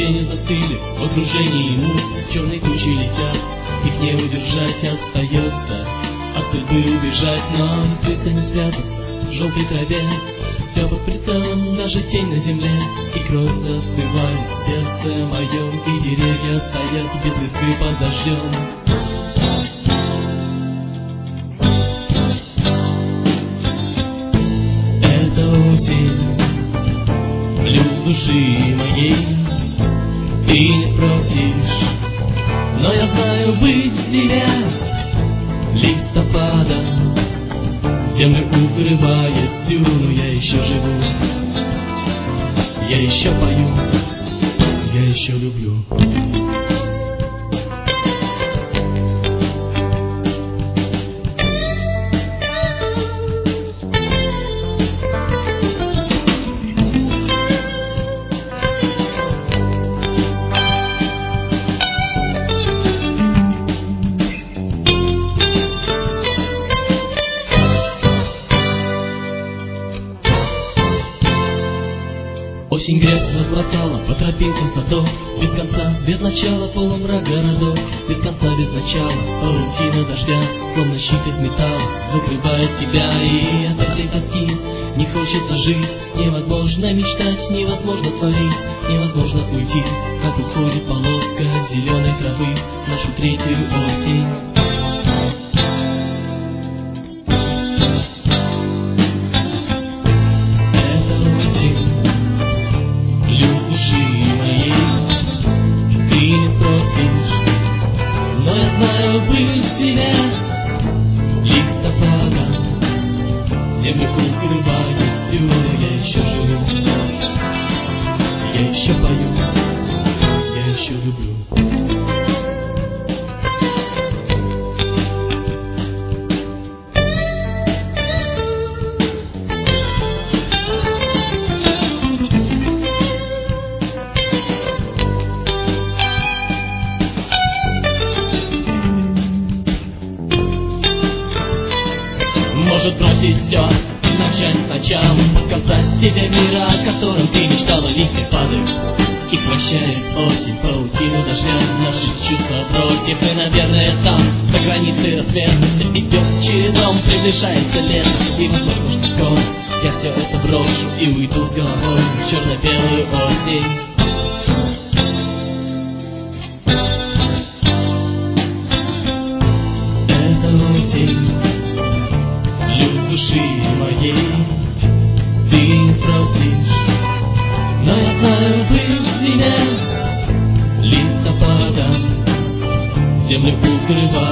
тени застыли в окружении мух. Черные тучи летят, их не удержать остается. От судьбы убежать, но не скрыться, не спрятаться в желтой траве. Все под прицелом, даже тень на земле. И кровь застывает в сердце моем, и деревья стоят без листвы под дождем. Это осень, блюз души моей. Ты не спросишь, но я знаю быть себе листопадом. Землю укрывает всю, но я еще живу. Я еще пою, я еще люблю. Осень грязь разбросала по тропинкам садов. Без конца, без начала полумрак городов. Без конца, без начала паутина дождя, словно щит из металла, закрывает тебя. И от этой тоски не хочется жить. Невозможно мечтать, невозможно творить, невозможно уйти, как уходит полоска зеленой травы в нашу третью осень. Землю укрывает всю, но я еще живу. Я еще пою, я еще люблю. Может бросить все, начать сначала, показать тебе мира, о котором ты мечтала. Листья падают, их вращает осень, паутину дождя. Наши чувства против, и, наверное, там, за границей рассвета, все идет чередом, приближается лето. И, возможно, что скоро я все это брошу и уйду с головой в черно-белую осень. Души моей, ты не спросишь, но я знаю быть себе листопадом. Землю укрывает